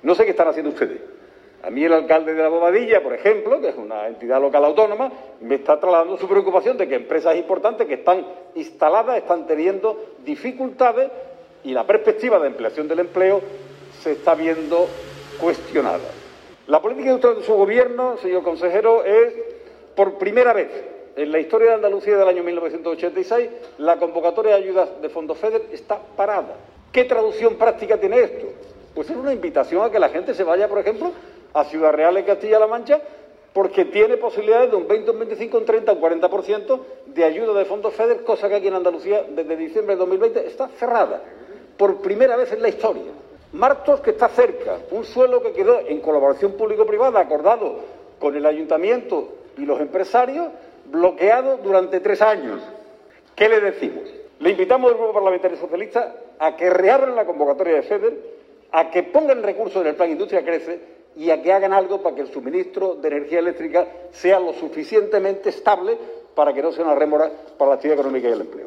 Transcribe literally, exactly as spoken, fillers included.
No sé qué están haciendo ustedes. A mí el alcalde de La Bobadilla, por ejemplo, que es una entidad local autónoma, me está trasladando su preocupación de que empresas importantes que están instaladas están teniendo dificultades y la perspectiva de ampliación del empleo se está viendo cuestionada. La política industrial de su gobierno, señor consejero, es, por primera vez en la historia de Andalucía del año mil novecientos ochenta y seis, la convocatoria de ayudas de fondos FEDER está parada. ¿Qué traducción práctica tiene esto? Pues es una invitación a que la gente se vaya, por ejemplo, a Ciudad Real en Castilla-La Mancha, porque tiene posibilidades de un veinte, un veinticinco, un treinta, un cuarenta por ciento de ayuda de fondos FEDER, cosa que aquí en Andalucía desde diciembre de dos mil veinte está cerrada, por primera vez en la historia. Martos, que está cerca, un suelo que quedó en colaboración público-privada, acordado con el ayuntamiento y los empresarios, bloqueado durante tres años. ¿Qué le decimos? Le invitamos al Grupo Parlamentario Socialista a que reabran la convocatoria de FEDER, a que pongan recursos en el Plan Industria Crece y a que hagan algo para que el suministro de energía eléctrica sea lo suficientemente estable para que no sea una rémora para la actividad económica y el empleo.